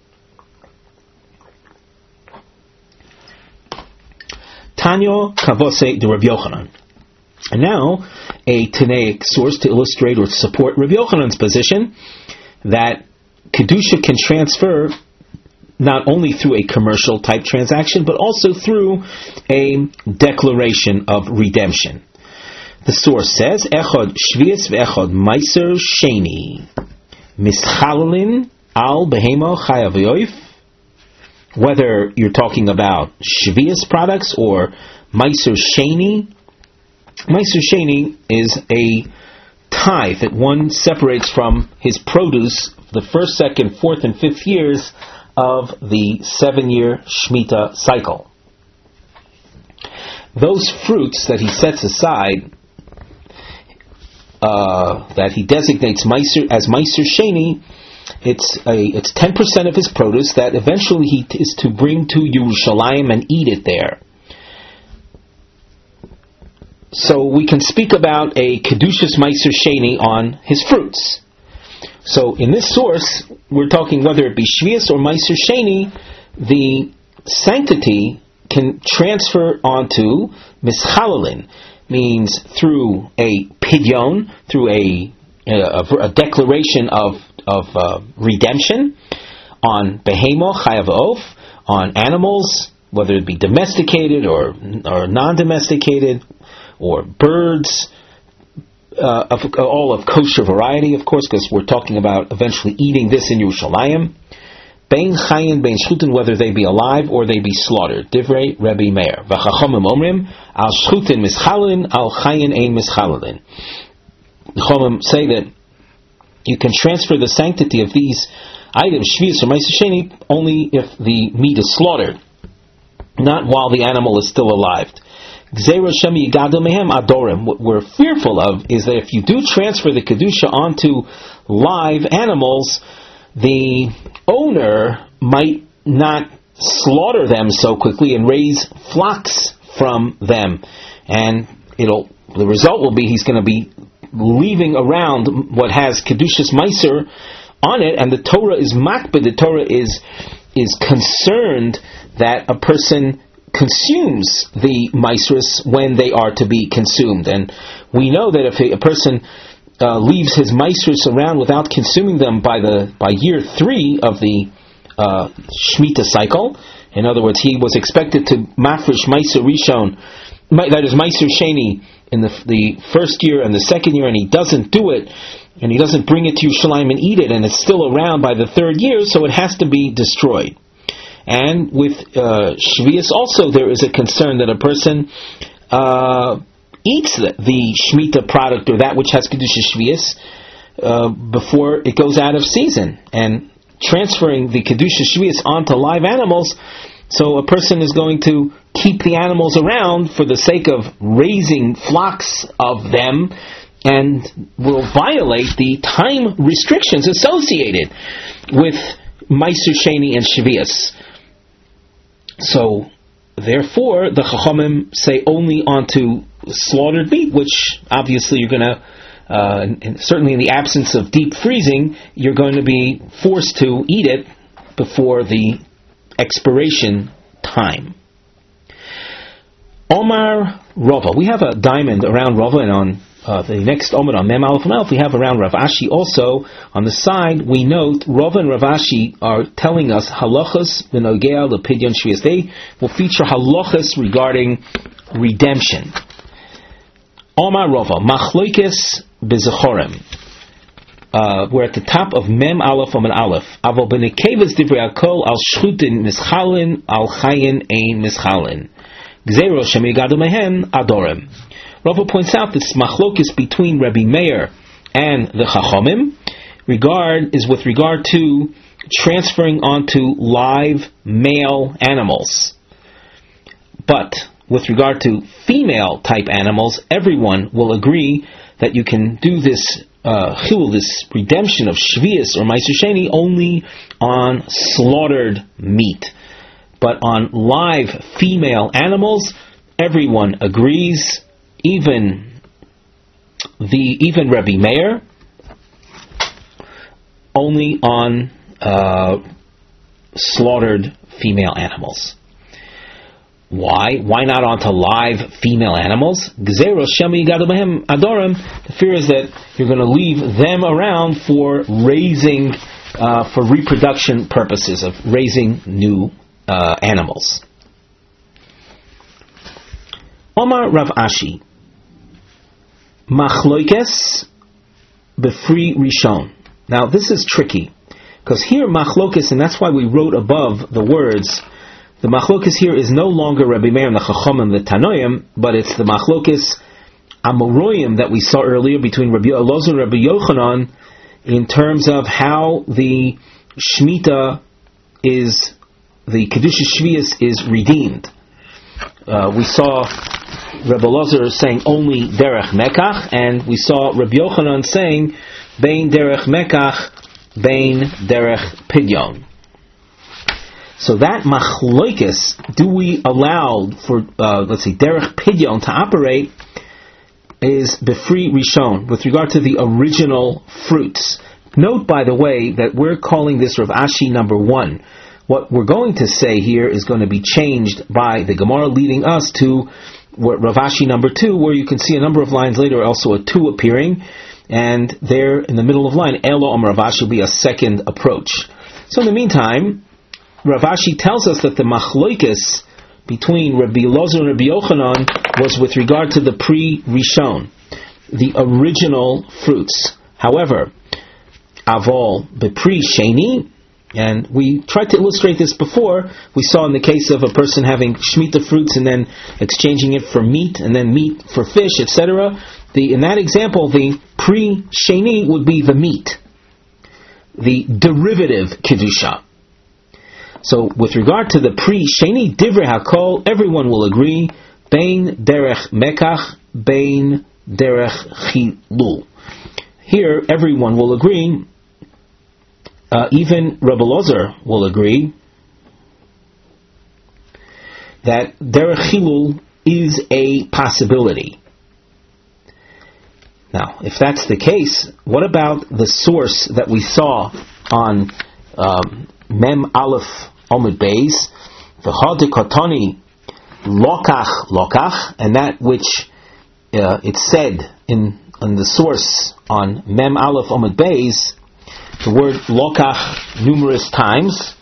Speaker 1: Tanyo Kavose de Rabbi Yochanan. And now, a Tanaic source to illustrate or support Rabbi Yochanan's position that Kedusha can transfer not only through a commercial type transaction, but also through a declaration of redemption. The source says, Echad Shvius ve'echad Meiser Sheni Mischalin al Behemo Chayav Yoif. Whether you're talking about Shvius products or Meiser Sheni. Meiser Sheni is a tithe that one separates from his produce the first, second, fourth, and fifth years of the 7-year Shemitah cycle. Those fruits that he sets aside, that he designates as Meiser Sheni, it's 10% of his produce that eventually he is to bring to Yerushalayim and eat it there. So we can speak about a Kedushas Meiser Sheni on his fruits. So in this source, we're talking whether it be Shvius or Meiser Sheni, the sanctity can transfer onto Mischalin, means through a pidyon, through a declaration of redemption, on Behemo Chayav Of, on animals, whether it be domesticated or non-domesticated, or birds, all of kosher variety, of course, because we're talking about eventually eating this in Yerushalayim. Bein chayin, bein shchutin, whether they be alive or they be slaughtered. Divrei Rebbe Meir. V'chachomim omrim, al shchutin mischalin, al chayin ein mischalin. The Chomim say that you can transfer the sanctity of these items, shvius or meiser sheni, only if the meat is slaughtered. not while the animal is still alive. What we're fearful of is that if you do transfer the Kedusha onto live animals, the owner might not slaughter them so quickly and raise flocks from them. And the result will be he's going to be leaving around what has Kedushas Meiser on it, and the Torah is makbid. The Torah is concerned that a person consumes the Meisrus when they are to be consumed. And we know that if a person leaves his Meisrus around without consuming them by year 3 of the Shemitah cycle, in other words, he was expected to mafresh Meiser Rishon, that is Meiser Sheni, in the first year and the second year, and he doesn't do it, and he doesn't bring it to Yerushalayim and eat it, and it's still around by the 3rd year, so it has to be destroyed. And with Shvius also, there is a concern that a person eats the Shemitah product, or that which has Kedusha Shvius, before it goes out of season. And transferring the Kedusha Shvius onto live animals, so a person is going to keep the animals around for the sake of raising flocks of them, and will violate the time restrictions associated with Meiser Sheni and Shvius. So, therefore, the Chachamim say only onto slaughtered meat, which obviously you're going to, certainly in the absence of deep freezing, you're going to be forced to eat it before the expiration time. Omar Rava. We have a diamond around Rava, and on the next Omar, on Mem Aleph and Aleph, we have around Rav Ashi also. On the side, we note Rava and Rav Ashi are telling us halachas b'nogea lepidyon shvius. They will feature halachas regarding redemption. Omar Rava, machloikes b'zechorim. We're at the top of Mem Aleph Amud Aleph. Aval b'nekevas divrei akol al shchutin mischalin al chayin ein mischalin. Gzeiro shemigadu mehen adorem. Rava points out this machlokis between Rabbi Meir and the Chachamim is with regard to transferring onto live male animals. But with regard to female type animals, everyone will agree that you can do this chilul, this redemption of Shvius or Meiser Sheni, only on slaughtered meat. But on live female animals, everyone agrees. Even Rabbi Meir, only on slaughtered female animals. Why? Why not onto live female animals? The fear is that you're going to leave them around for raising, for reproduction purposes, of raising new animals. Omar Rav Ashi. Machloikes befri rishon. Now this is tricky, because here machlokes, and that's why we wrote above the words, the machlokes here is no longer Rabbi Meir and the Chachamim, the Tanoim, but it's the machlokes Amoroyim that we saw earlier between Rabbi Elazar and Rabbi Yochanan, in terms of how the Shemitah is, the Kedusha Shvius is redeemed. We saw Rabbi Elazar saying only derech mekach, and we saw Rabbi Yochanan saying bein derech mekach, bein derech pidyon. So that machloikis, do we allow for let's say derech pidyon to operate, is befri rishon with regard to the original fruits. Note, by the way, that we're calling this Rav Ashi number 1. What we're going to say here is going to be changed by the Gemara, leading us to Rav Ashi number 2, where you can see a number of lines later also a 2 appearing, and there in the middle of line, Elo Rav Ashi will be a second approach. So in the meantime, Rav Ashi tells us that the machloikis between Rabbi Elazar and Rabbi Yochanan was with regard to the pre-Rishon, the original fruits. However, Avol bepri Sheni, and we tried to illustrate this before. We saw in the case of a person having Shemitah fruits and then exchanging it for meat, and then meat for fish, etc. In that example, the pre-Sheni would be the meat, the derivative Kedusha. So with regard to the pre-sheni divrei hakol, everyone will agree, bein derech mekach, bein derech chilul. Here, everyone will agree, even Rabbi Lozer will agree, that derech chilul is a possibility. Now, if that's the case, what about the source that we saw on Mem Aleph Omid Beis, the Hadikotani Lokach, and that which it said in the source on Mem Aleph Omid Beis, the word Lokach numerous times.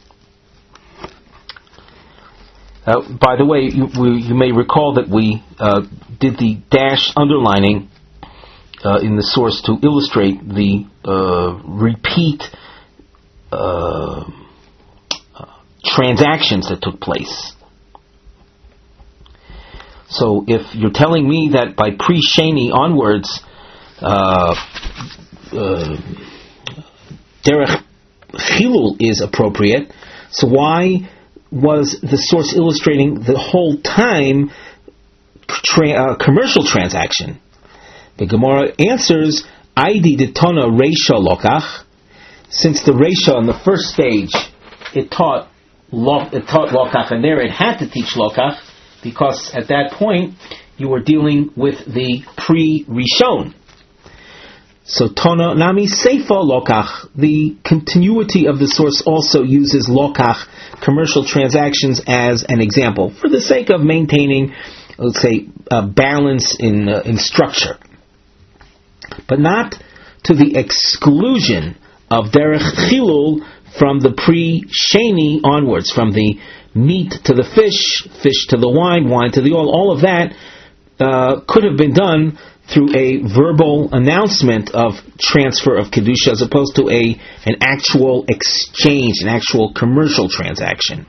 Speaker 1: By the way, you may recall that we did the dash underlining in the source to illustrate the repeat transactions that took place. So if you're telling me that by pre-sheni onwards, derech chilul is appropriate, so why was the source illustrating the whole time commercial transaction? The Gemara answers, Aidi detona reisha lokach, since the reisha on the first stage it taught lokach, and there it had to teach lokach, because at that point you were dealing with the pre-rishon. So tona nami seifa lokach, the continuity of the source also uses lokach, commercial transactions, as an example, for the sake of maintaining, let's say, a balance in structure, but not to the exclusion of derech chilul from the pre-sheni onwards, from the meat to the fish, fish to the wine, wine to the oil. All of that could have been done through a verbal announcement of transfer of kedusha, as opposed to an actual exchange, an actual commercial transaction.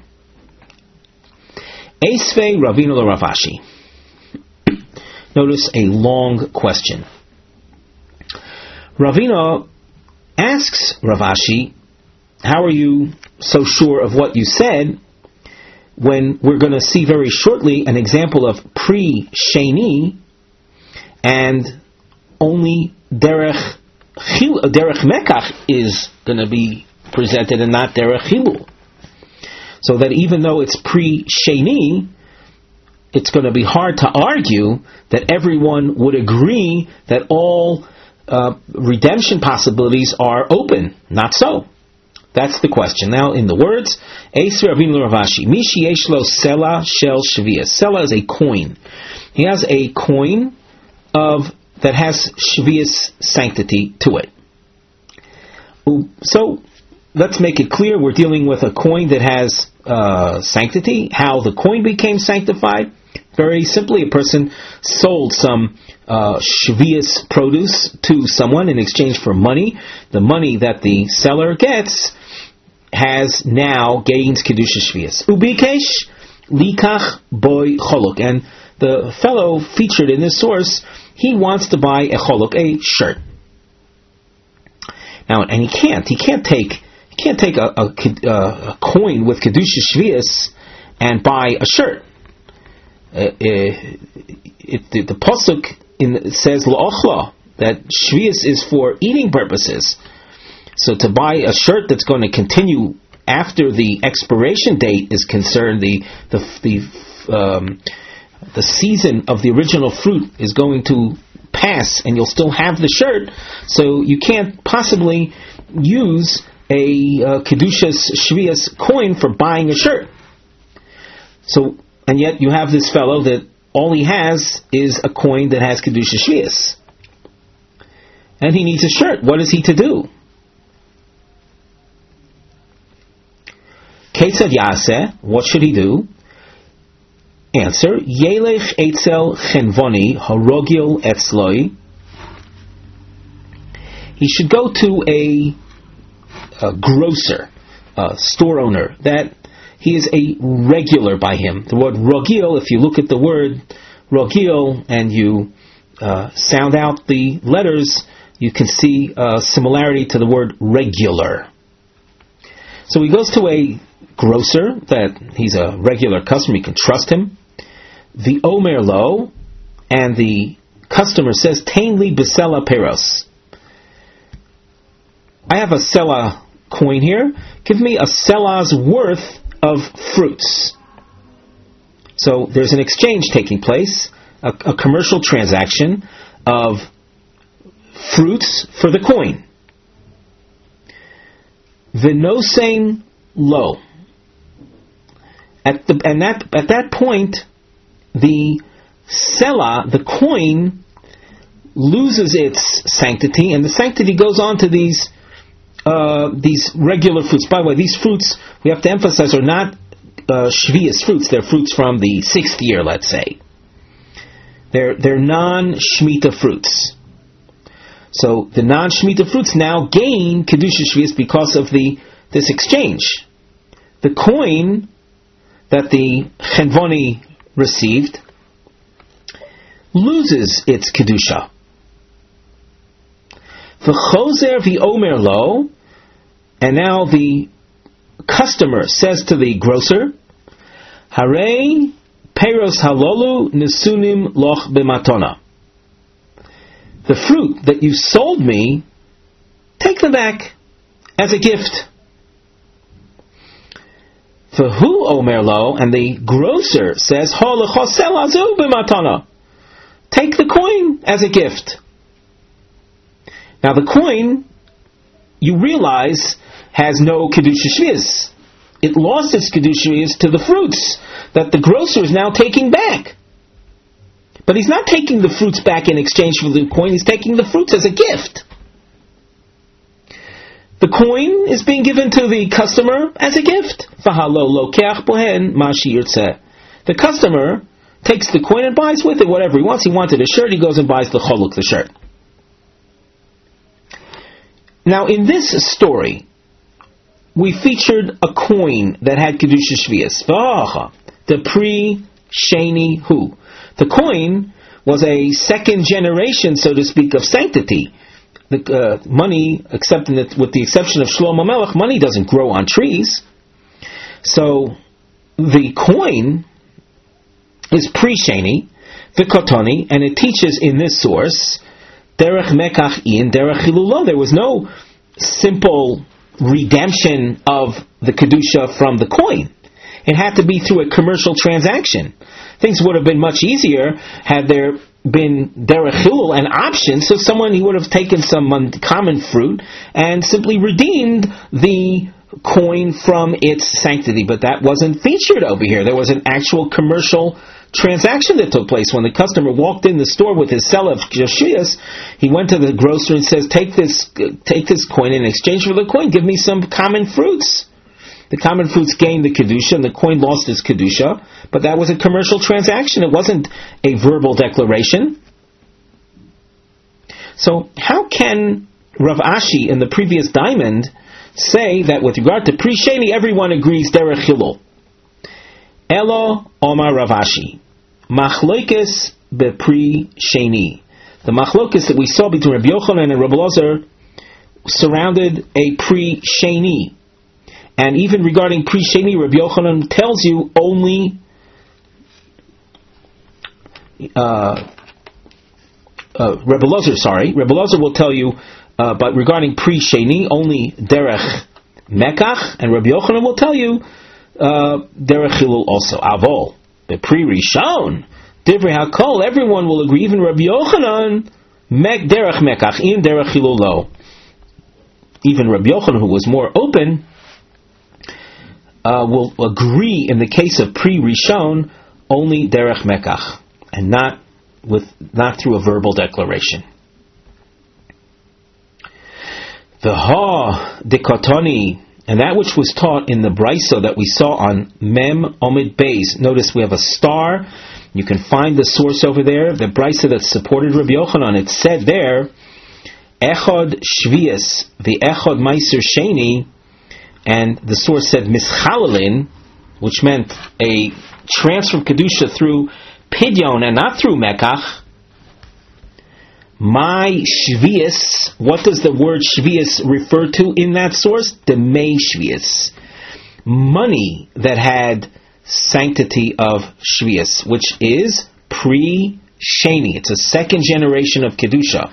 Speaker 1: Eisvei Ravina Rav Ashi. Notice a long question. Ravina asks Rav Ashi, how are you so sure of what you said, when we're going to see very shortly an example of pre-sheni, and only derech mekach is going to be presented and not derech chilul. So that even though it's pre-sheni, it's going to be hard to argue that everyone would agree that all redemption possibilities are open. Not so. That's the question. Now, in the words, Eisver Avinu Rav Ashi, Mishi Yeshlo Sela Shel Shvias. Sela is a coin. He has a coin that has Shvias sanctity to it. So, let's make it clear, we're dealing with a coin that has sanctity. How the coin became sanctified? Very simply, a person sold some Shvias produce to someone in exchange for money. The money that the seller gets gains Kedusha Shvias. Ubikesh likach boy cholok. And the fellow featured in this source, he wants to buy a cholok, a shirt. Now, and he can't take a coin with Kedusha Shvias and buy a shirt. The pasuk says la'ochla, that Shvius is for eating purposes. So to buy a shirt that's going to continue after the expiration date is concerned, the season of the original fruit is going to pass, and you'll still have the shirt. So you can't possibly use a Kedushas Shvius coin for buying a shirt. So, and yet you have this fellow that all he has is a coin that has Kedusha Shvius. And he needs a shirt. What is he to do? Ketzad Yaseh, what should he do? Answer, Yelech Eitzel Chenvoni Harogil Etzloi. He should go to a grocer, a store owner, that he is a regular by him. The word rogil, if you look at the word rogil and you sound out the letters, you can see a similarity to the word regular. So he goes to a grocer that he's a regular customer, you can trust him. The Omer Lo, and the customer says, Tain li besela peros. I have a sela coin here. Give me a sela's worth of fruits. So there's an exchange taking place, a commercial transaction of fruits for the coin. V'nosein lo. At that point, the sela, the coin, loses its sanctity, and the sanctity goes on to these regular fruits. By the way, these fruits, we have to emphasize, are not shvius fruits. They're fruits from the 6th year, let's say. They're non-shmita fruits. So the non-shmita fruits now gain kedusha shvius because of this exchange. The coin that the chenvoni received loses its kedusha. V'chozer v'omer lo, and now the customer says to the grocer, Harei peros halolu nesunim loch b'matona. The fruit that you sold me, take them back as a gift. V'hu omer lo, and the grocer says, Ho lechosel azu b'matona. Take the coin as a gift. Now the coin, you realize, has no kedusha shvius. It lost its kedusha shvius to the fruits that the grocer is now taking back. But he's not taking the fruits back in exchange for the coin, he's taking the fruits as a gift. The coin is being given to the customer as a gift. The customer takes the coin and buys with it whatever he wants. He wanted a shirt, he goes and buys the choluk, the shirt. Now in this story, we featured a coin that had kedusha shvius. The pre-sheni hu. The coin was a second generation, so to speak, of sanctity. The money, except with the exception of Shlomo Melech, money doesn't grow on trees. So the coin is pre-sheni, v'kotoni, and it teaches in this source, derech mekach in, derech chilulo. There was no simple redemption of the kedusha from the coin. It had to be through a commercial transaction. Things would have been much easier had there been derech chilul, an option, so he would have taken some common fruit and simply redeemed the coin from its sanctity. But that wasn't featured over here. There was an actual commercial transaction that took place. When the customer walked in the store with his sell of shvius, he went to the grocer and says, take this coin in exchange for the coin, give me some common fruits. The common fruits gained the kedusha and the coin lost its kedusha, but that was a commercial transaction. It wasn't a verbal declaration. So how can Rav Ashi in the previous diamond say that with regard to pre-sheni everyone agrees derech chilul? Elo Omar Rav Ashi machloikes bepri sheni. The machloikes that we saw between Rabbi Yochanan and Rabbi Elazar surrounded a pre-sheni. And even regarding pre-sheni, Rabbi Yochanan tells you only Rabbi Elazar will tell you, but regarding pre-sheni, only derech mekach, and Rabbi Yochanan will tell you derech chilul also. Avol, the pre-rishon, divrei hakol, everyone will agree, even Rabbi Yochanan, derech mekach, in derech chilul lo. Even Rabbi Yochanan, who was more open, will agree in the case of pre-rishon only derech mekach, and not through a verbal declaration. The ha dekotoni, and that which was taught in the brisa that we saw on Mem Omid Beis. Notice we have a star. You can find the source over there. The brisa that supported Rabbi Yochanan. It said there, Echad Shvius, the Echad Meiser Sheni, and the source said Mischalelin, which meant a transfer of Kedusha through Pidyon and not through Mekach. My Shvius, what does the word Shvius refer to in that source? Demei Shvius. money that had sanctity of Shvius, which is pre-Sheni. It's a second generation of Kedusha.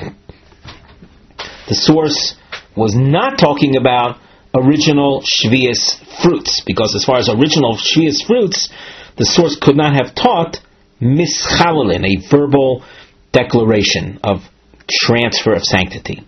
Speaker 1: The source was not talking about original Shvius fruits, because as far as original Shvius fruits, the source could not have taught mischalelin, a verbal declaration of transfer of sanctity.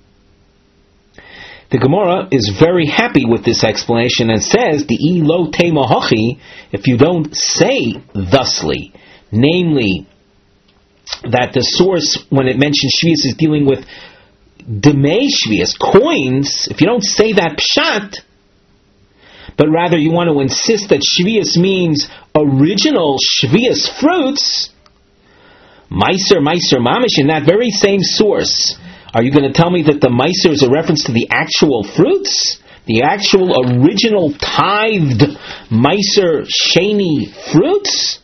Speaker 1: The Gemara is very happy with this explanation and says, "Di lo tema hachi," if you don't say thusly, namely that the source, when it mentions Shvius, is dealing with demei Shvius, coins, if you don't say that pshat, but rather you want to insist that Shvius means original Shvius fruits, Meiser Mamish, in that very same source, are you going to tell me that the Meiser is a reference to the actual fruits? The actual original tithed Meiser Sheni fruits?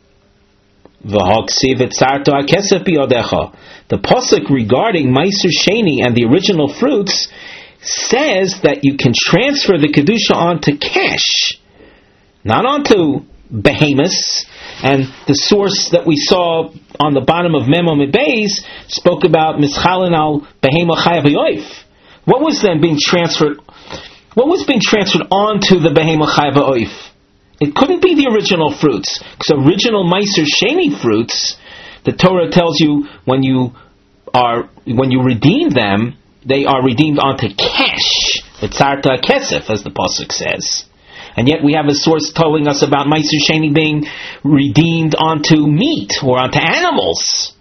Speaker 1: The pasuk regarding Meiser Sheni and the original fruits says that you can transfer the Kedusha onto cash, not onto behemoths. And the source that we saw on the bottom of Memo Beis spoke about Mischalin al Behema Chayav Yoif. What was then being transferred? What was being transferred onto the Behema Chayav Yoif? It couldn't be the original fruits, because original Meiser Sheni fruits, the Torah tells you when you redeem them, they are redeemed onto cash, V'tzarta kesef, as the pasuk says. And yet we have a source telling us about Meiser Sheni being redeemed onto meat or onto animals.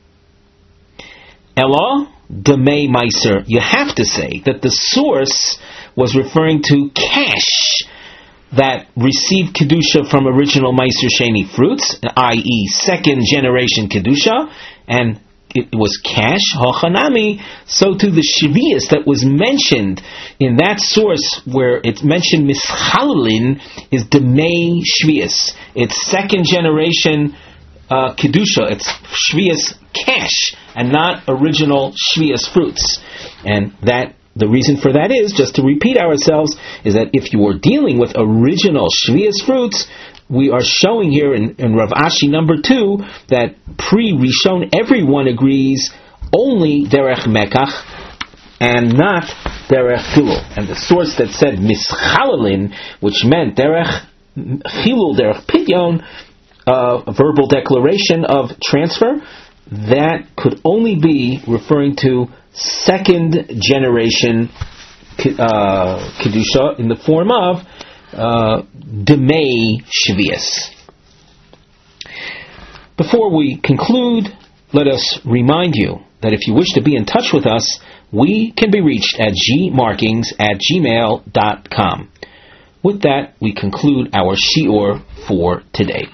Speaker 1: Ella demei Meiser. You have to say that the source was referring to cash that received Kedusha from original Meiser Sheni fruits, i.e. second generation Kedusha, and it was cash, hachanami, so to the Shvius that was mentioned in that source where it's mentioned mischalelin is demei Shvius. It's second generation Kedusha, it's Shvius cash, and not original Shvius fruits. And that the reason for that is, just to repeat ourselves, is that if you are dealing with original Shvius fruits, we are showing here in Rav Ashi number 2 that pre-Rishon everyone agrees only Derech Mekach and not Derech Chilul. And the source that said Mischalelin, which meant Derech Chilul, Derech Pidyon, a verbal declaration of transfer, that could only be referring to second generation Kedusha in the form of Demei Shvius. Before we conclude, let us remind you that if you wish to be in touch with us, we can be reached at gmarkings@gmail.com. With that, we conclude our shiur for today.